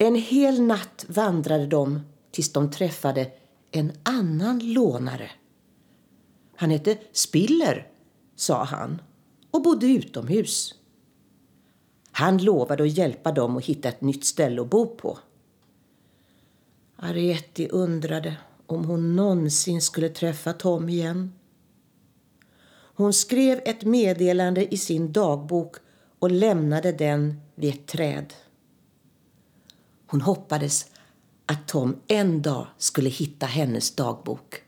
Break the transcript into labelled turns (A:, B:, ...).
A: En hel natt vandrade de tills de träffade en annan lånare. Han hette Spiller, sa han, och bodde utomhus. Han lovade att hjälpa dem att hitta ett nytt ställe att bo på. Areti undrade om hon någonsin skulle träffa Tom igen. Hon skrev ett meddelande i sin dagbok och lämnade den vid ett träd. Hon hoppades att Tom en dag skulle hitta hennes dagbok.